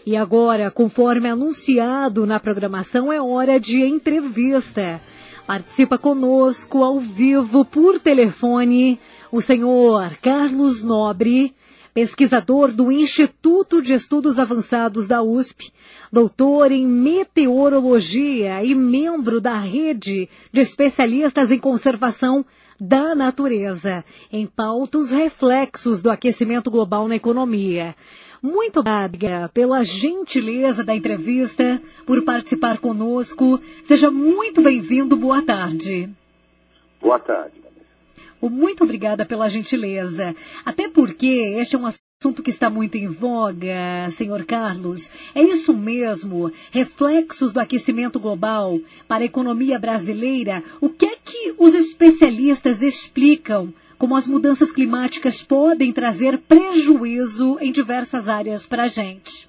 E agora, conforme anunciado na programação, é hora de entrevista. Participa conosco ao vivo por telefone o senhor Carlos Nobre, pesquisador do Instituto de Estudos Avançados da USP, doutor em meteorologia e membro da rede de especialistas em conservação da natureza, em pauta os reflexos do aquecimento global na economia. Muito obrigada pela gentileza da entrevista, por participar conosco. Seja muito bem-vindo, boa tarde. Boa tarde. Muito obrigada pela gentileza. Até porque este é um assunto que está muito em voga, senhor Carlos. É isso mesmo, reflexos do aquecimento global para a economia brasileira. O que é que os especialistas explicam como as mudanças climáticas podem trazer prejuízo em diversas áreas para a gente?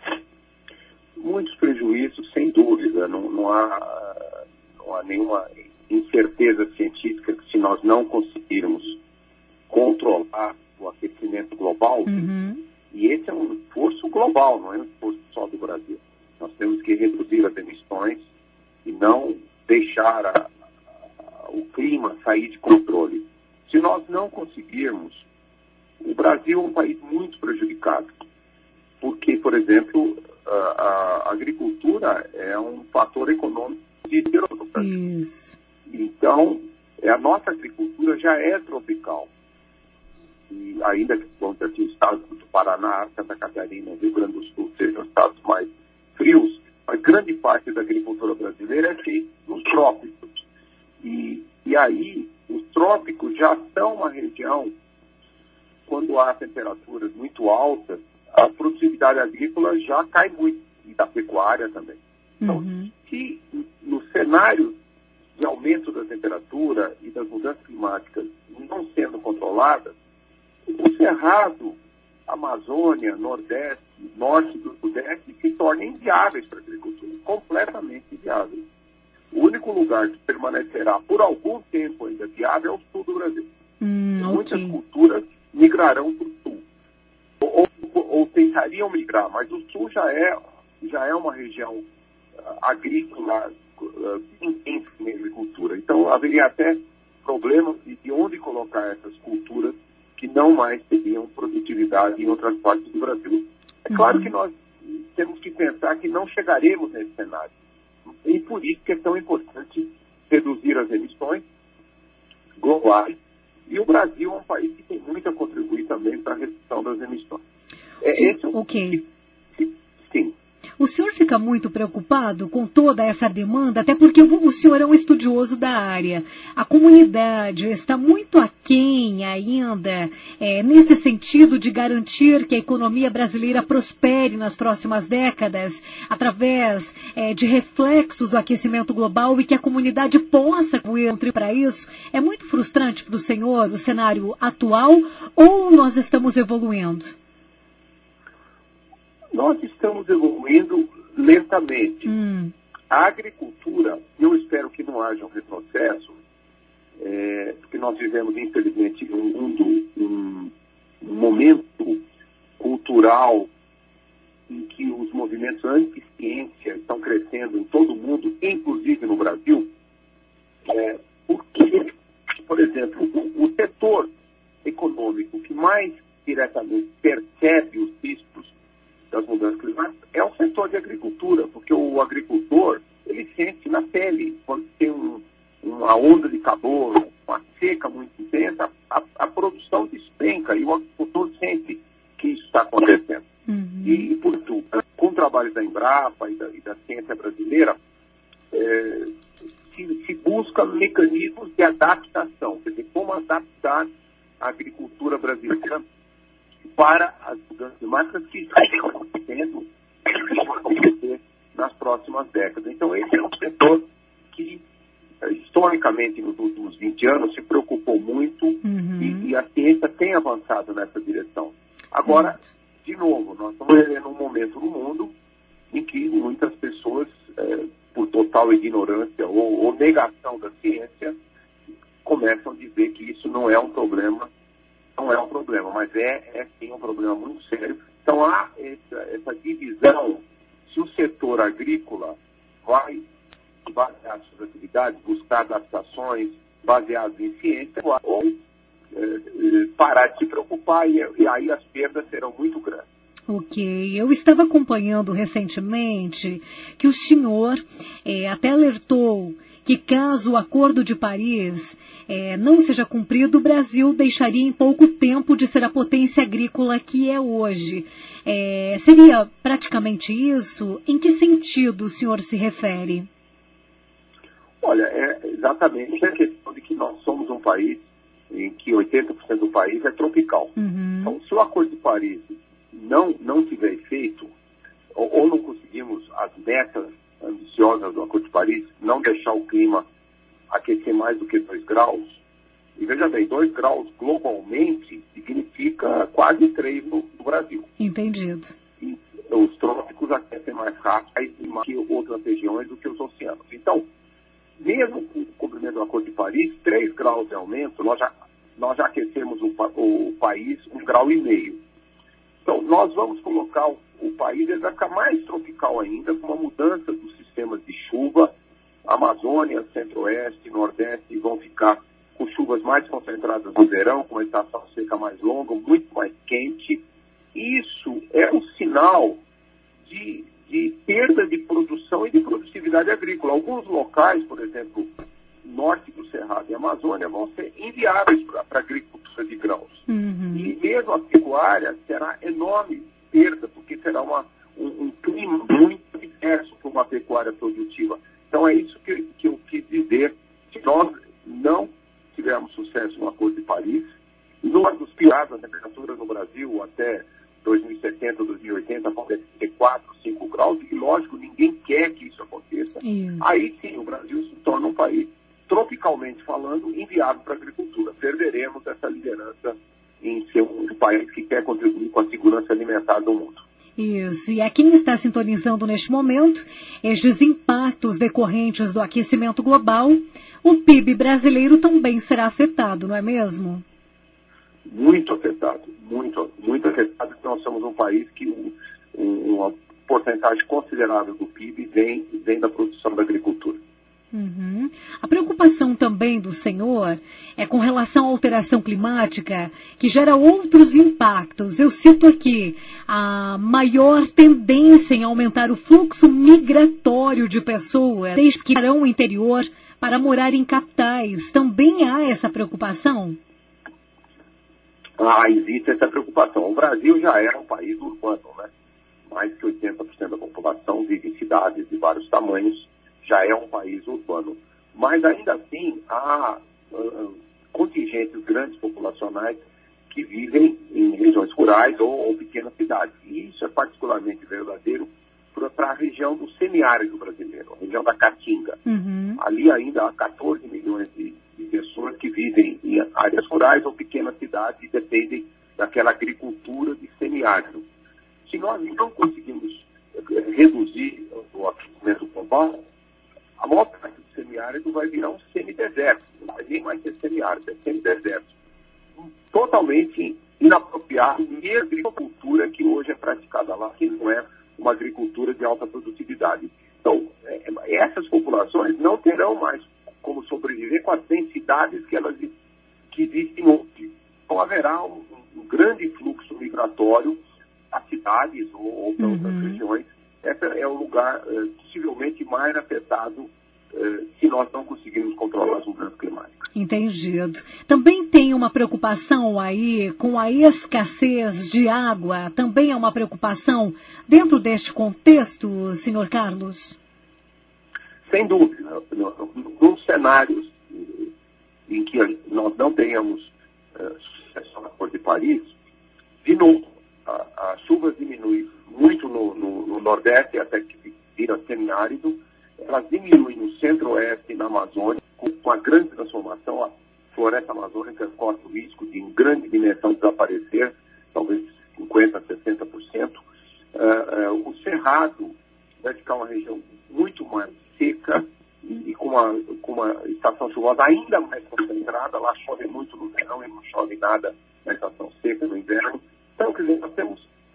Muitos prejuízos, sem dúvida. Não há nenhuma incerteza científica que se nós não conseguirmos controlar o aquecimento global, e esse é um esforço global, não é um esforço só do Brasil. Nós temos que reduzir as emissões e não deixar o clima sair de controle. Se nós não conseguirmos, o Brasil é um país muito prejudicado, porque, por exemplo, a agricultura é um fator econômico de do Brasil. Isso. Então, a nossa agricultura já é tropical. E ainda que aqui os estados do Paraná, Santa Catarina, Rio Grande do Sul sejam estados mais frios, mas grande parte da agricultura brasileira é feita nos trópicos. E aí, os trópicos já são uma região, quando há temperaturas muito altas, a produtividade agrícola já cai muito, e da pecuária também. Então, se no cenário de aumento da temperatura e das mudanças climáticas não sendo controladas, o Cerrado, Amazônia, Nordeste, Norte do Sudeste se tornam inviáveis para a agricultura, completamente inviáveis. O único lugar que permanecerá por algum tempo ainda viável é o sul do Brasil. Muitas culturas migrarão para o sul, ou tentariam migrar, mas o sul já é uma região agrícola intensa em agricultura. Então, haveria até problemas de onde colocar essas culturas que não mais teriam produtividade em outras partes do Brasil. É claro que nós temos que pensar que não chegaremos nesse cenário. E por isso que é tão importante reduzir as emissões globais. E o Brasil é um país que tem muito a contribuir também para a redução das emissões. Sim. O senhor fica muito preocupado com toda essa demanda, até porque o senhor é um estudioso da área. A comunidade está muito aquém ainda, nesse sentido de garantir que a economia brasileira prospere nas próximas décadas, através de reflexos do aquecimento global e que a comunidade possa contribuir para isso. É muito frustrante para o senhor o cenário atual ou nós estamos evoluindo? Nós estamos evoluindo lentamente. A agricultura, eu espero que não haja um retrocesso, porque nós vivemos, infelizmente, um momento cultural em que os movimentos anti-ciência estão crescendo em todo o mundo, inclusive no Brasil, porque, por exemplo, o setor econômico que mais diretamente percebe os riscos das mudanças climáticas é o setor de agricultura, porque o agricultor, ele sente na pele, quando tem uma onda de calor, uma seca muito intensa, a produção despenca e o agricultor sente que isso está acontecendo. E, portanto, com o trabalho da Embrapa e da ciência brasileira, se busca mecanismos de adaptação, quer dizer, como adaptar a agricultura brasileira para as mudanças climáticas que estão acontecendo e vão acontecer nas próximas décadas. Então, esse é um setor que, historicamente, nos últimos 20 anos, se preocupou muito e a ciência tem avançado nessa direção. Agora, de novo, nós estamos vivendo um momento no mundo em que muitas pessoas, por total ignorância ou negação da ciência, começam a dizer que isso não é um problema, mas é sim um problema muito sério Então há essa divisão, se o setor agrícola vai basear suas atividades, buscar adaptações baseadas em ciência, ou parar de se preocupar e aí as perdas serão muito grandes. Ok, eu estava acompanhando recentemente que o senhor até alertou que caso o Acordo de Paris não seja cumprido, o Brasil deixaria em pouco tempo de ser a potência agrícola que é hoje. Seria praticamente isso? Em que sentido o senhor se refere? Olha, é exatamente a questão de que nós somos um país em que 80% do país é tropical. Uhum. Então, se o Acordo de Paris não tiver efeito, ou não conseguimos as metas ambiciosas do Acordo de Paris, não deixar o clima aquecer mais do que 2 graus, e veja bem, 2 graus globalmente significa quase 3 no Brasil. Entendido. E os trópicos aquecem mais rápido que outras regiões do que os oceanos. Então, mesmo com o cumprimento do Acordo de Paris, 3 graus de aumento, nós já aquecemos o país 1,5 graus. Então, nós vamos colocar o país, ele vai ficar mais tropical ainda, com uma mudança dos sistemas de chuva. Amazônia, Centro-Oeste, Nordeste vão ficar com chuvas mais concentradas no verão, com uma estação seca mais longa, muito mais quente. Isso é um sinal de perda de produção e de produtividade agrícola. Alguns locais, por exemplo, norte do Cerrado e Amazônia, vão ser inviáveis para a agricultura de grãos. Uhum. E mesmo a pecuária terá enorme perda, porque será um clima muito diverso para uma pecuária produtiva. Então é isso que eu quis dizer. Se nós não tivermos sucesso no Acordo de Paris, nós dos piores, a temperatura no Brasil até 2070, 2080 pode ser 4, 5 graus, e lógico, ninguém quer que isso aconteça. Isso. Aí sim, o Brasil se torna um país, tropicalmente falando, inviável para a agricultura. Perderemos essa liderança em ser um país que quer contribuir com a segurança alimentar do mundo. Isso, e a quem está sintonizando neste momento, estes impactos decorrentes do aquecimento global, o PIB brasileiro também será afetado, não é mesmo? Muito afetado, muito afetado, porque nós somos um país que uma porcentagem considerável do PIB vem da produção da agricultura. Uhum. A preocupação também do senhor é com relação à alteração climática, que gera outros impactos. Eu cito aqui a maior tendência em aumentar o fluxo migratório de pessoas que irão ao interior para morar em capitais. Também há essa preocupação? Existe essa preocupação. O Brasil já é um país urbano, né? Mais que 80% da população vive em cidades de vários tamanhos, já é um país urbano. Mas ainda assim, há contingentes grandes populacionais que vivem em regiões rurais ou pequenas cidades. E isso é particularmente verdadeiro para a região do semiárido brasileiro, a região da Caatinga. Uhum. Ali ainda há 14 milhões de pessoas que vivem em áreas rurais ou pequenas cidades e dependem daquela agricultura de semiárido. Se nós não conseguimos reduzir o aquecimento global, a maior parte do semiárido vai virar um semideserto. Não vai nem mais ser semiárido, é semideserto. Totalmente inapropriado, mesmo a agricultura que hoje é praticada lá, que não é uma agricultura de alta produtividade. Então, essas populações não terão mais como sobreviver com as densidades que existem hoje. Então, haverá um grande fluxo migratório às cidades ou para outras regiões. Esse é o lugar possivelmente mais afetado se nós não conseguirmos controlar as mudanças climáticas. Entendido. Também tem uma preocupação aí com a escassez de água? Também é uma preocupação dentro deste contexto, senhor Carlos? Sem dúvida. Nos cenários em que nós não tenhamos sucesso no Acordo de Paris, de novo, as chuvas diminuem muito no Nordeste, até que vira semiárido. Elas diminuem no Centro-Oeste e na Amazônia, com a grande transformação. A floresta amazônica corre o risco de, em grande dimensão, desaparecer, talvez 50%, 60%. O Cerrado vai ficar uma região muito mais seca e com uma estação chuvosa ainda mais concentrada. Lá chove muito no verão e não chove nada na estação seca no inverno. Então, quer dizer, nós temos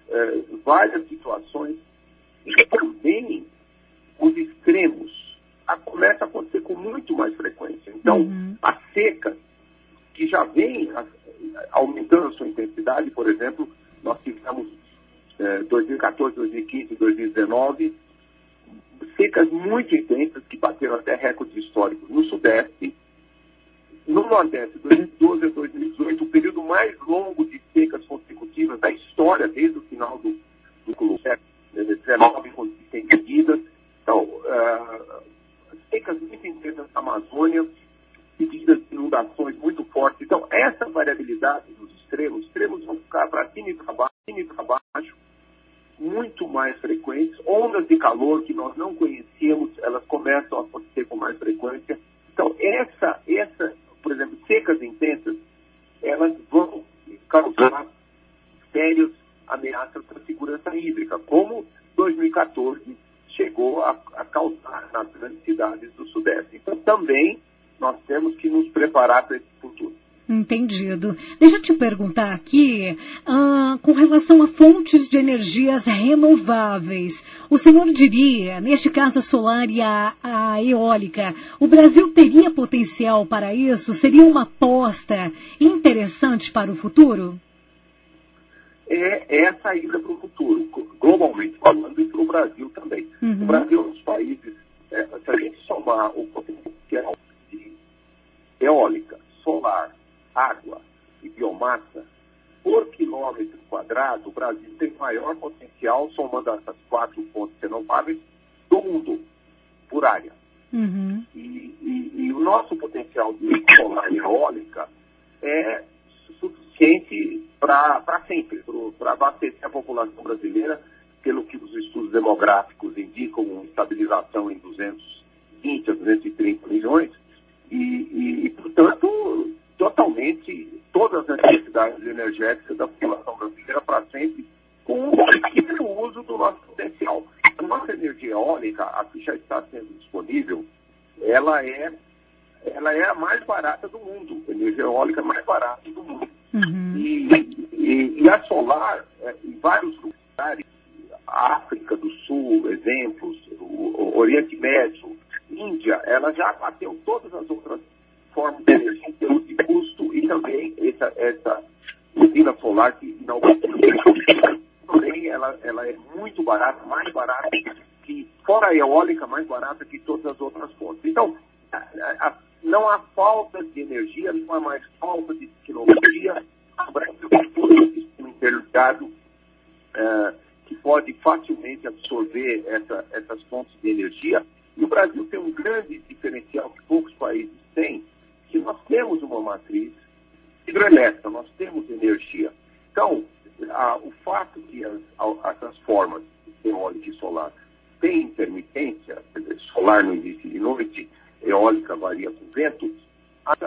várias situações e também os extremos começam a acontecer com muito mais frequência. Então, as secas, que já vêm aumentando a sua intensidade, por exemplo, nós tivemos 2014, 2015, 2019, secas muito intensas que bateram até recordes históricos no Sudeste. No Nordeste, 2012 a 2018, o período mais longo de secas consecutivas da história, desde o final do século XIX, quando se tem medidas. Então, secas muito intensas na Amazônia, seguidas de inundações muito fortes. Então, essa variabilidade dos extremos vão ficar para cima e para baixo, muito mais frequentes. Ondas de calor que nós não conhecíamos, elas começam a acontecer com mais frequência. Então, essa, por exemplo, secas intensas, elas vão causar sérias ameaças para a segurança hídrica, como 2014 chegou a causar nas grandes cidades do Sudeste. Então, também nós temos que nos preparar para esse futuro. Entendido. Deixa eu te perguntar aqui, com relação a fontes de energias renováveis, o senhor diria, neste caso a solar e a eólica, o Brasil teria potencial para isso? Seria uma aposta interessante para o futuro? É a saída para o futuro, globalmente falando, e para o Brasil também. O Brasil é um dos países, se a gente somar o potencial de eólica, solar, água e biomassa, por quilômetro quadrado, o Brasil tem maior potencial, somando essas 4 fontes renováveis, do mundo, por área. E o nosso potencial de solar e eólica é suficiente para sempre, para abastecer a população brasileira, pelo que os estudos demográficos indicam, uma estabilização em 220 a 230 milhões, e portanto, totalmente todas as necessidades energéticas da população brasileira para sempre, com o uso do nosso potencial. A nossa energia eólica, a que já está sendo disponível, ela é a mais barata do mundo, a energia eólica mais barata do mundo. E a solar, em vários lugares, a África do Sul, exemplos, o Oriente Médio, Índia, ela já bateu todas as outras formas de energia em termos de custo, e também essa usina solar que também ela é muito barata, mais barata que, fora a eólica, mais barata que todas as outras fontes. Então, não há falta de energia, não há mais falta de tecnologia. O Brasil tem todo um sistema interligado que pode facilmente absorver essas fontes de energia. E o Brasil tem um grande diferencial que poucos países têm, que nós temos uma matriz hidrelétrica, nós temos energia. Então, o fato que essas formas, eólica e solar, têm intermitência, quer dizer, solar não existe de noite, eólica varia com vento, a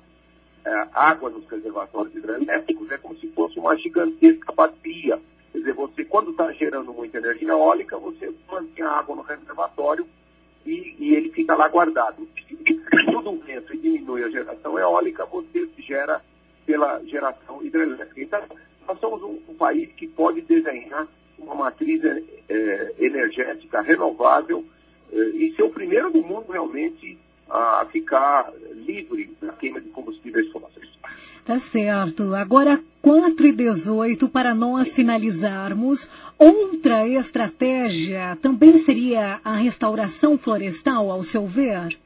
água nos reservatórios hidrelétricos é como se fosse uma gigantesca bacia. Quer dizer, você, quando está gerando muita energia eólica, você mantém a água no reservatório e ele fica lá guardado. Se tudo o vento e diminui a geração eólica, você gera pela geração hidrelétrica. Então, nós somos um país que pode desenhar uma matriz energética renovável e ser o primeiro do mundo realmente a ficar livre da queima de combustíveis fósseis. Tá certo. Agora, 4h18, para nós finalizarmos, outra estratégia também seria a restauração florestal, ao seu ver?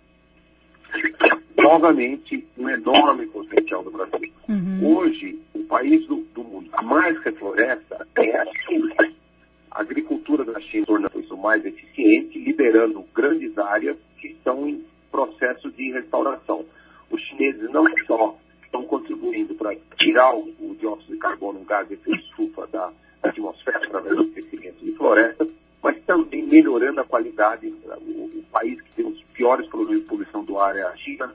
Novamente, um enorme potencial do Brasil. Hoje, o país do mundo que mais refloresta é a China. A agricultura da China torna isso mais eficiente, liberando grandes áreas que estão em processo de restauração. Os chineses não só estão contribuindo para tirar o dióxido de carbono, um gás de efeito estufa da atmosfera através do crescimento de florestas, mas também melhorando a qualidade. O país que tem os piores problemas de poluição do ar é a China.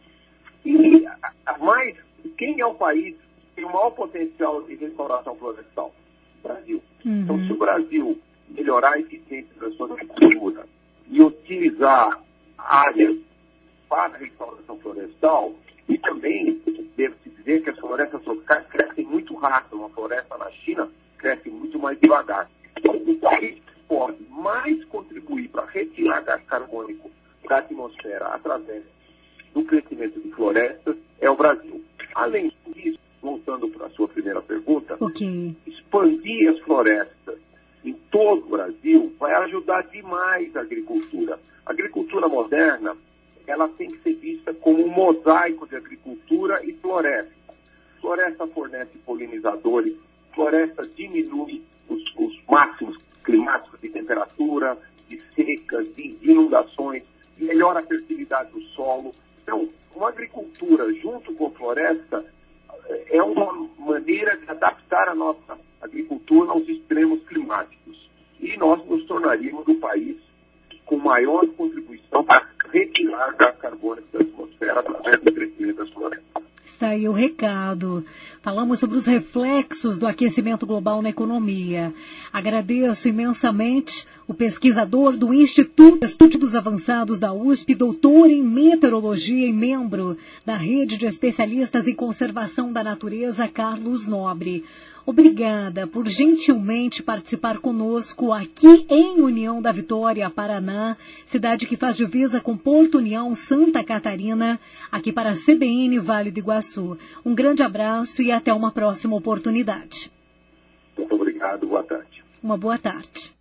E quem é o país que tem o maior potencial de restauração florestal? O Brasil. Então, se o Brasil melhorar a eficiência da sua agricultura e utilizar áreas para a restauração florestal, e também devo-se dizer que as florestas tropicais crescem muito rápido. Uma floresta na China cresce muito mais devagar. Então, o país que pode mais contribuir para retirar gás carbônico da atmosfera através do crescimento de florestas é o Brasil. Além disso, voltando para a sua primeira pergunta, expandir as florestas em todo o Brasil vai ajudar demais a agricultura. A agricultura moderna, ela tem que ser vista como um mosaico de agricultura e floresta. Floresta fornece polinizadores, floresta diminui os máximos climáticos de temperatura, de secas, de inundações, melhora a fertilidade do solo. Então, uma agricultura junto com floresta é uma maneira de adaptar a nossa agricultura aos extremos climáticos. E nós nos tornaríamos o país com maior contribuição para retirar gás carbônico da atmosfera através do crescimento das florestas. Está aí o recado. Falamos sobre os reflexos do aquecimento global na economia. Agradeço imensamente o pesquisador do Instituto de Estudos Avançados da USP, doutor em meteorologia e membro da Rede de Especialistas em Conservação da Natureza, Carlos Nobre. Obrigada por gentilmente participar conosco aqui em União da Vitória, Paraná, cidade que faz divisa com Porto União, Santa Catarina, aqui para a CBN Vale do Iguaçu. Um grande abraço e até uma próxima oportunidade. Muito obrigado, boa tarde. Uma boa tarde.